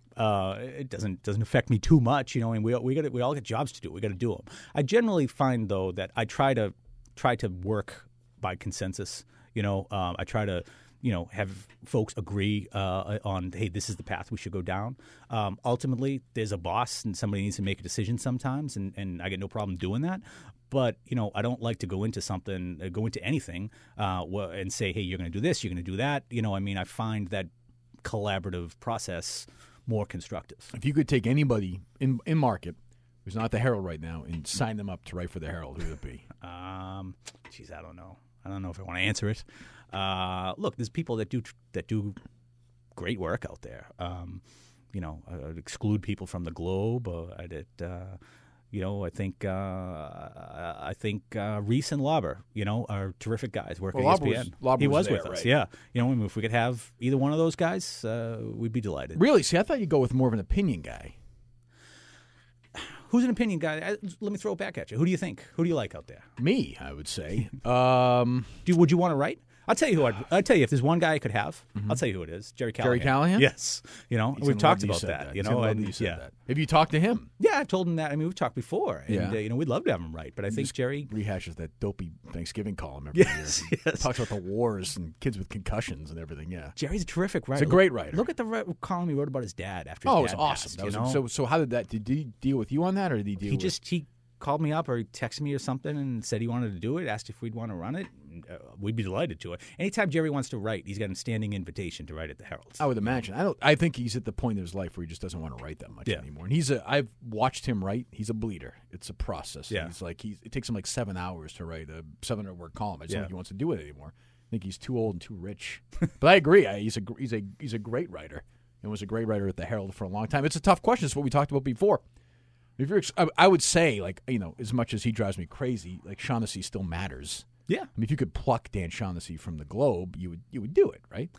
uh, it doesn't doesn't affect me too much. You know, and we we got we all got jobs to do. We got to do them. I generally find though that I try to try to work by consensus. You know, um, I try to. You know, have folks agree uh, on, hey, this is the path we should go down. Um, ultimately, there's a boss and somebody needs to make a decision sometimes, and, and I get no problem doing that. But, you know, I don't like to go into something, uh, go into anything uh, and say, hey, you're going to do this, you're going to do that. You know, I mean, I find that collaborative process more constructive. If you could take anybody in in market who's not the Herald right now and sign them up to write for the Herald, who would it be? Um, geez, I don't know. I don't know if I want to answer it. Uh, look, there's people that do that do great work out there. Um, you know, I'd exclude people from the Globe. Uh, I'd, uh, you know, I think uh, I think uh, Reese and Lauber, you know, are terrific guys working Well, at Lauber E S P N. was- Lauber he was was there, with us, right? yeah. You know, if we could have either one of those guys, uh, we'd be delighted. Really? See, I thought you'd go with more of an opinion guy. Who's an opinion guy? I, let me throw it back at you. Who do you think? Who do you like out there? Me, I would say. um, Do would you want to write? I'll tell you who I'd, I'll tell you if there's one guy I could have. I'll tell you who it is. Jerry Callahan. Jerry Callahan? Yes. You know, he's we've gonna talked love about said that. You He's know, gonna love and that you said yeah, that. Have you talked to him? yeah. I've told him that. I mean, we've talked before, and Yeah. uh, you know, we'd love to have him write. But I think Just Jerry. rehashes that dopey Thanksgiving column every Yes, year. yes. Talks about the wars and kids with concussions and everything. Yeah. Jerry's a terrific writer. a great writer. Look at the re- column he wrote about his dad after his Oh, it dad was awesome. passed, That you was, know? so, so how did that? Did he deal with you on that, or did he deal? he with, just he called me up or he texted me or something and said he wanted to do it. Asked if we'd want to run it. Uh, we'd be delighted to it. Anytime Jerry wants to write, he's got a standing invitation to write at the Herald. I would imagine. I don't. I think he's at the point in his life where he just doesn't want to write that much Yeah. anymore. And he's a. I've watched him write. He's a bleeder. It's a process. Yeah. He's like he's. It takes him like seven hours to write a seven hundred word column. I just don't Yeah. think he wants to do it anymore. I think he's too old and too rich. But I agree. I, he's a. He's a. He's a great writer, and was a great writer at the Herald for a long time. It's a tough question. It's what we talked about before. If you're, I, I would say, like, you know, as much as he drives me crazy, like Shaughnessy still matters. Yeah. I mean, if you could pluck Dan Shaughnessy from the Globe, you would you would do it, right?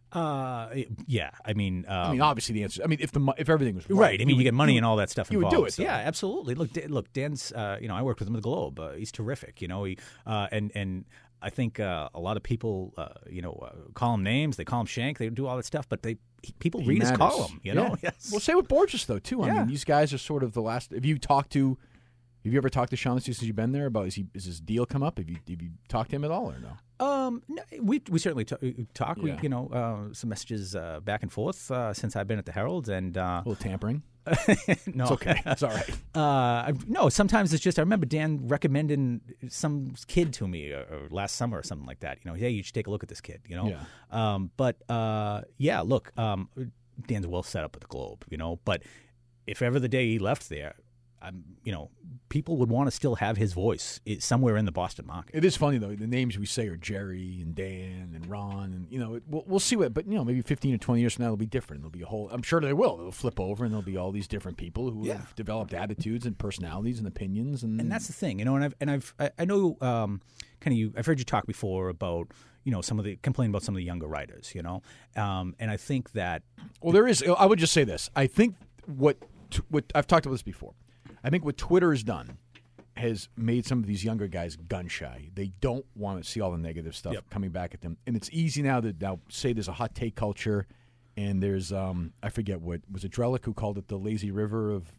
Uh, yeah. I mean, um, I mean, obviously the answer. I mean, if the mo- if everything was right, Right. I mean, you, would- get money would- and all that stuff you would involved. do it, though. Yeah, absolutely. Look, Dan, look, Dan's. Uh, you know, I worked with him at the Globe. Uh, he's terrific. You know, he uh, and and I think uh, a lot of people, uh, you know, uh, call him names. They call him Shank. They do all that stuff, but they he, people He read his matters. column. You know. Yeah. Yes. Well, say with Borges though too. I Yeah. mean, these guys are sort of the last. Have you talked to? Have you ever talked to Shaughnessy since you've been there about is he is his deal come up? Have you have you talked to him at all or no? Um, no, we we certainly t- talk. We, Yeah. you know, uh, some messages uh, back and forth uh, since I've been at the Herald, and uh, A little tampering. no, It's okay. It's all right. Uh, I've- no, sometimes it's just I remember Dan recommending some kid to me or, or last summer or something like that. You know, hey, you should take a look at this kid. You know, Yeah. um, but uh, yeah, look, um, Dan's well set up at the Globe. You know, but if ever the day he left there, I'm, you know, people would want to still have his voice i- somewhere in the Boston market. It is funny though. The names we say are Jerry and Dan and Ron, and you know it, we'll, we'll see what. But you know, maybe fifteen or twenty years from now, it'll be different. There'll be a whole. I'm sure they will. They'll flip over, and there'll be all these different people who Yeah. have developed attitudes and personalities and opinions. And, And that's the thing, you know. And I've and I've I, I know um, kind of you. I've heard you talk before about you know some of the complain about some of the younger writers, you know. Um, and I think that well, there is. I would just say this. I think what t- what I've talked about this before. I think what Twitter has done has made some of these younger guys gun shy. They don't want to see all the negative stuff Yep. coming back at them, and it's easy now to now say there's a hot take culture, and there's um I forget what was it Drellick who called it the lazy river of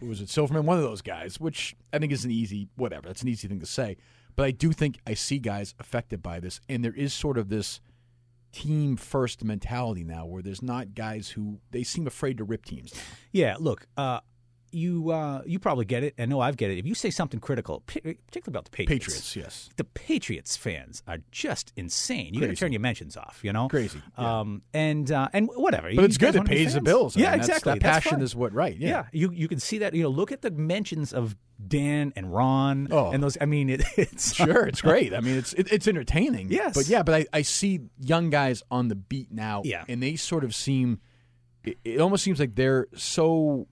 was it Silverman? One of those guys, which I think is an easy whatever. That's an easy thing to say. But I do think I see guys affected by this, and there is sort of this team first mentality now where there's not guys who they seem afraid to rip teams now. Yeah, look, uh, you uh, you probably get it. I know I've get it. If you say something critical, particularly about the Patriots, Patriots, yes, the Patriots fans are just insane. You got to Crazy. turn your mentions off, you know, Crazy. Yeah. Um, and uh, and whatever. But You it's good. guys It wanna be pays the fans? bills. I Yeah, mean, that's- exactly. That That's passion fine. is what right. Yeah. Yeah, you you can see that. You know, look at the mentions of Dan and Ron Oh. and those. I mean, it, it's Sure, it's great. I mean, it's it, it's entertaining. Yes. but yeah, but I, I see young guys on the beat now, Yeah. and they sort of seem. It, it almost seems like they're so.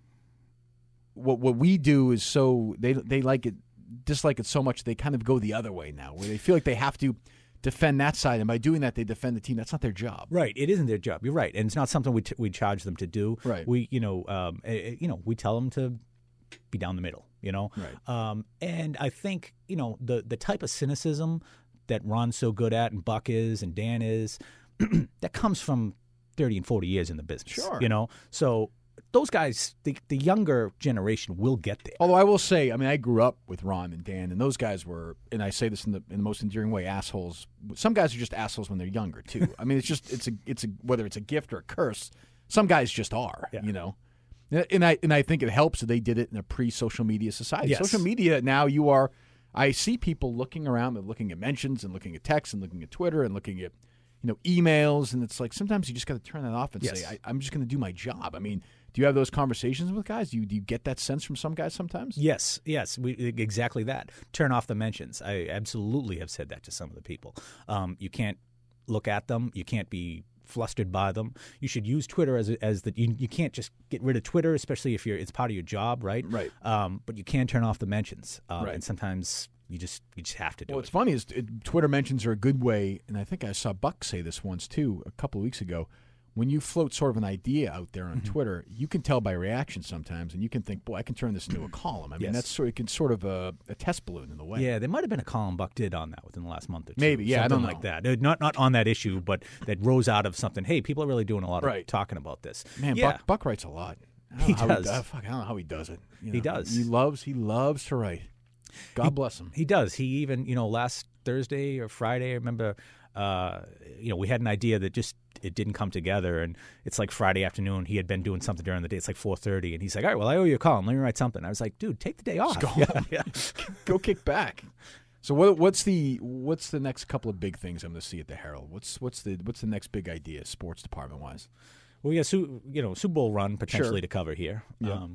What what we do is so they they like it, dislike it so much they kind of go the other way now, where they feel like they have to defend that side, and by doing that they defend the team. That's not their job. Right, it isn't their job. You're right, and it's not something we t- we charge them to do. Right. We you know um, eh, eh, you know we tell them to be down the middle. You know. Right. Um, and I think you know the the type of cynicism that Ron's so good at, and Buck is, and Dan is, that comes from thirty and forty years in the business. Sure. You know, so. Those guys, the, the younger generation will get there. Although I will say, I mean, I grew up with Ron and Dan, and those guys were, and I say this in the in the most endearing way, assholes. Some guys are just assholes when they're younger too. I mean, it's just it's a it's a whether it's a gift or a curse. Some guys just are, Yeah. you know. And I and I think it helps that they did it in a pre-social media society. Yes. Social media now, you are. I see people looking around and looking at mentions and looking at texts and looking at Twitter and looking at, you know, emails, and it's like sometimes you just got to turn that off and Yes. say, I, I'm just going to do my job. I mean. Do you have those conversations with guys? Do you, do you get that sense from some guys sometimes? Yes, yes, we, exactly that. Turn off the mentions. I absolutely have said that to some of the people. Um, you can't look at them. You can't be flustered by them. You should use Twitter as a, as the you, you can't just get rid of Twitter, especially if you're it's part of your job, right? Right. Um, but you can turn off the mentions, um, Right. and sometimes you just you just have to do Well, it. what's funny is it, Twitter mentions are a good way, and I think I saw Buck say this once too a couple of weeks ago. When you float sort of an idea out there on Mm-hmm. Twitter, you can tell by reaction sometimes, and you can think, boy, I can turn this into a column. I mean, Yes. that's sort of, it's sort of a, a test balloon in a way. Yeah, there might have been a column Buck did on that within the last month or two. Maybe, yeah, I something don't like know. that. Uh, Not not on that issue, but that rose out of something. Hey, people are really doing a lot of Right. talking about this. Man, yeah. Buck, Buck writes a lot. I don't He know how does. uh, fuck, I don't know how he does it. You He know, does. He loves. He loves to write. God bless him. He does. He even, you know, last Thursday or Friday, I remember, uh, you know, we had an idea that just it didn't come together, and it's like Friday afternoon. He had been doing something during the day. It's like four thirty, and he's like, "All right, well, I owe you a column. Let me write something." I was like, "Dude, take the day off." Go Yeah, home. yeah. Go kick back. So what, what's the what's the next couple of big things I'm going to see at the Herald? What's what's the what's the next big idea, sports department wise? Well, we got Su- you know Super Bowl run potentially Sure. to cover here, Yeah. um,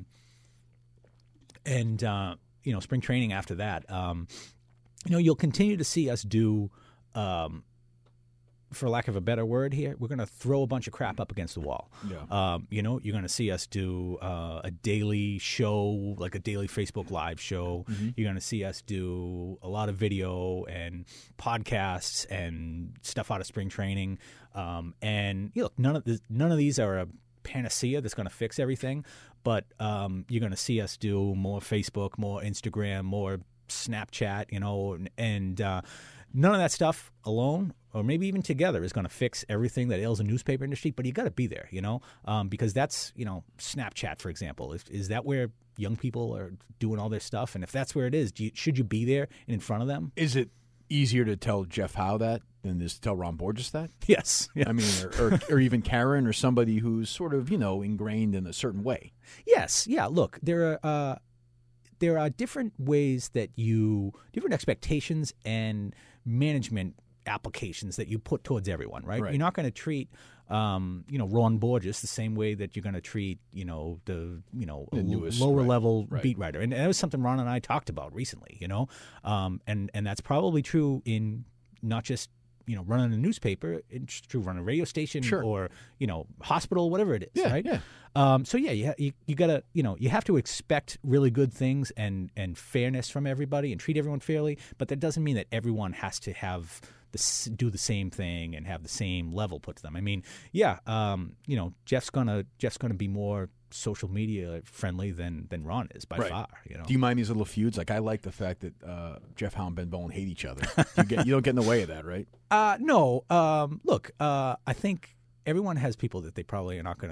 and uh, you know spring training after that. Um, you know, you'll continue to see us do. Um, for lack of a better word here, we're going to throw a bunch of crap up against the wall. Yeah. Um, you know, you're going to see us do uh, a daily show, like a daily Facebook Live show. Mm-hmm. You're going to see us do a lot of video and podcasts and stuff out of spring training. Um, and you know, none of this, none of these are a panacea that's going to fix everything. But um, you're going to see us do more Facebook, more Instagram, more Snapchat. You know, and. and uh, None of that stuff alone, or maybe even together, is going to fix everything that ails the newspaper industry. But you got to be there, you know, um, because that's, you know, Snapchat, for example. Is, is that where young people are doing all their stuff? And if that's where it is, do you, should you be there and in front of them? Is it easier to tell Jeff Howe that than just tell Ron Borges that? Yes. Yeah. I mean, or, or, or even Karen or somebody who's sort of, you know, ingrained in a certain way. Yes. Yeah. Look, there are uh, there are different ways that you different expectations and management applications that you put towards everyone, right? Right. You're not going to treat, um, you know, Ron Borges the same way that you're going to treat, you know, the, you know, The l- newest, lower right, level right. beat writer. And that was something Ron and I talked about recently, you know, um, and, and that's probably true in not just, you know, running a newspaper, it's true running a radio station Sure. or, you know, hospital, whatever it is, Yeah, right? yeah. Um, so yeah, you, you you gotta you know you have to expect really good things and and fairness from everybody and treat everyone fairly, but that doesn't mean that everyone has to have the s- do the same thing and have the same level put to them. I mean, yeah, um, you know, Jeff's gonna Jeff's gonna be more social media friendly than than Ron is by Right. far. You know, Do you mind these little feuds? Like, I like the fact that uh, Jeff Howe and Ben Bowen hate each other. You, get, you don't get in the way of that, right? uh, no, um, look, uh, I think everyone has people that they probably are not gonna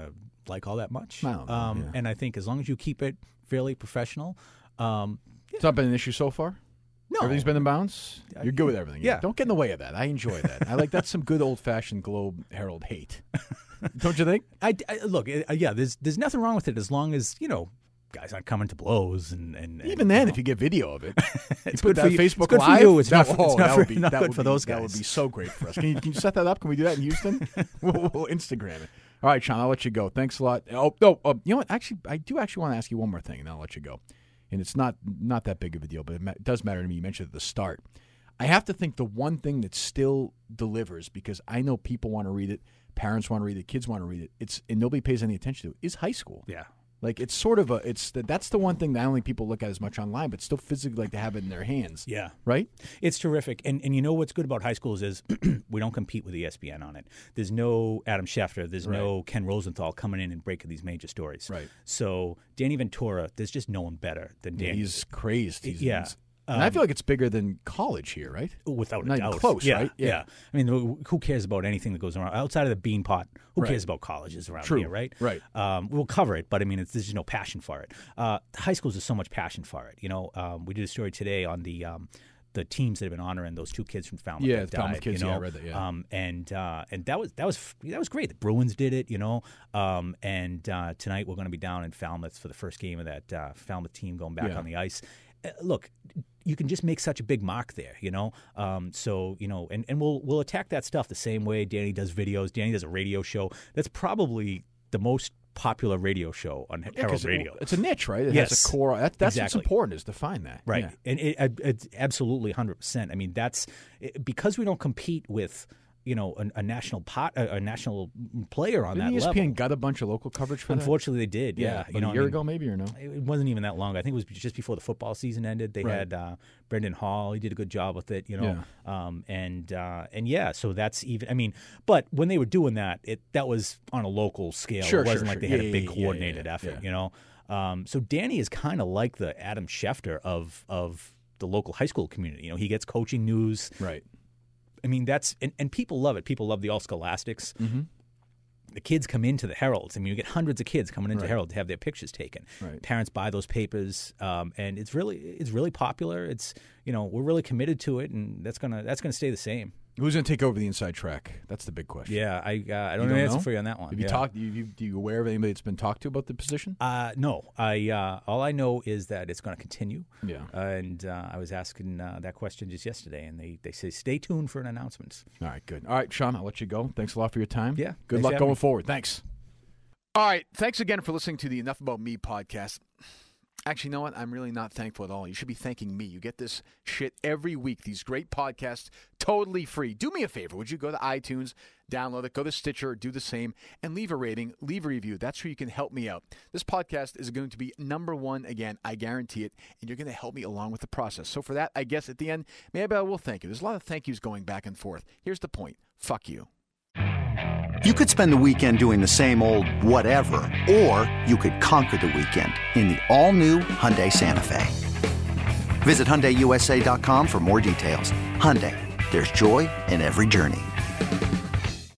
like all that much. I don't know, um, yeah. And I think as long as you keep it fairly professional, um, It's not been an issue so far? no, Everything's been in bounds? You're good with everything. Yeah. Don't get in the way of that. I enjoy that. I like that's some good old-fashioned Globe Herald hate. Don't you think? I, I look, uh, yeah. There's there's nothing wrong with it as long as you know guys aren't coming to blows and, and, and Even then, you know. if you get video of it, you It's put good that for you- Facebook it's good for Live. you. It's that, not- oh, it's not that for- would be, not that good would for be- those That would guys. be so great for us. Can you, can you set that up? Can we do that in Houston? we'll, we'll Instagram it. All right, Sean, I'll let you go. Thanks a lot. Oh, no, uh, you know what? Actually, I do actually want to ask you one more thing, and then I'll let you go. And it's not not that big of a deal, but it, ma- it does matter to me. You mentioned at the start. I have to think the one thing that still delivers, because I know people want to read it, parents want to read it, kids want to read it. It's and nobody pays any attention to it. Is high school. Yeah. Like it's sort of a it's the, that's the one thing that I don't think people look at as much online, but still physically like to have it in their hands. Yeah. Right? It's terrific. And and you know what's good about high schools is we don't compete with E S P N on it. There's no Adam Schefter. There's Right. no Ken Rosenthal coming in and breaking these major stories. Right. So Danny Ventura, there's just no one better than Yeah, Danny. he's crazed. He's, Yeah. he's- and I feel like it's bigger than college here, right? Without a Not even doubt. close, yeah, right? Yeah. Yeah. I mean, who- who cares about anything that goes around outside of the bean pot? Who Right. cares about colleges around True. here, right? Right. Um, we'll cover it, but I mean, it's, there's just no passion for it. Uh, high schools, there's so much passion for it. You know, um, we did a story today on the um, the teams that have been honoring those two kids from Falmouth. Yeah, that the Falmouth died, kids, You know? yeah, I read that, yeah. Um, and uh, and that was that was that was great. The Bruins did it. You know. Um, and uh, tonight we're going to be down in Falmouth for the first game of that uh, Falmouth team going back Yeah. on the ice. Uh, look, you can just make such a big mark there, you know. Um, so you know, and, and we'll we'll attack that stuff the same way Danny does videos. Danny does a radio show. That's probably the most popular radio show on Yeah, Herald 'cause it- Radio. it's a niche, right? It Yes. has a core. That, that's Exactly. what's important is to find that. Right, Yeah. and it, it's absolutely one hundred percent. I mean, that's it, because we don't compete with you know a, a national pot, a, a national player on Didn't that E S P N level. got a bunch of local coverage for that? Unfortunately, they did. Yeah, About you know, a I year mean, ago, maybe, or no? It wasn't even that long. I think it was just before the football season ended. They Right. had uh, Brendan Hall. He did a good job with it, you know. Um, and uh, and yeah, so that's even. I mean, but when they were doing that, it that was on a local scale. Sure, it wasn't sure, like sure. they had Yeah, a big yeah, yeah, yeah, coordinated yeah, effort, yeah. you know. Um, so Danny is kind of like the Adam Schefter of of the local high school community. You know, he gets coaching news. Right. I mean, that's and, and people love it. People love the All Scholastics. Mm-hmm. The kids come into the Heralds. I mean, you get hundreds of kids coming into Right. Herald to have their pictures taken. Right. Parents buy those papers, um, and it's really it's really popular. It's you know we're really committed to it, and that's gonna that's gonna stay the same. Who's going to take over the inside track? That's the big question. Yeah, I uh, I don't You have don't an answer know? for you on that one. Have you yeah. talked? You, you, do you aware of anybody that's been talked to about the position? Uh, no, I uh, all I know is that it's going to continue. Yeah. And uh, I was asking uh, that question just yesterday, and they, they say stay tuned for an announcement. All right, good. All right, Sean, I'll let you go. Thanks a lot for your time. Yeah, Good thanks luck for having going me. forward. Thanks. All right, thanks again for listening to the Enough About Me podcast. Actually, you know what? I'm really not thankful at all. You should be thanking me. You get this shit every week, these great podcasts, totally free. Do me a favor. Would you go to iTunes, download it, go to Stitcher, do the same, and leave a rating, leave a review. That's where you can help me out. This podcast is going to be number one again. I guarantee it. And you're going to help me along with the process. So for that, I guess at the end, maybe I will thank you. There's a lot of thank yous going back and forth. Here's the point. Fuck you. You could spend the weekend doing the same old whatever, or you could conquer the weekend in the all-new Hyundai Santa Fe. Visit Hyundai U S A dot com for more details. Hyundai, there's joy in every journey.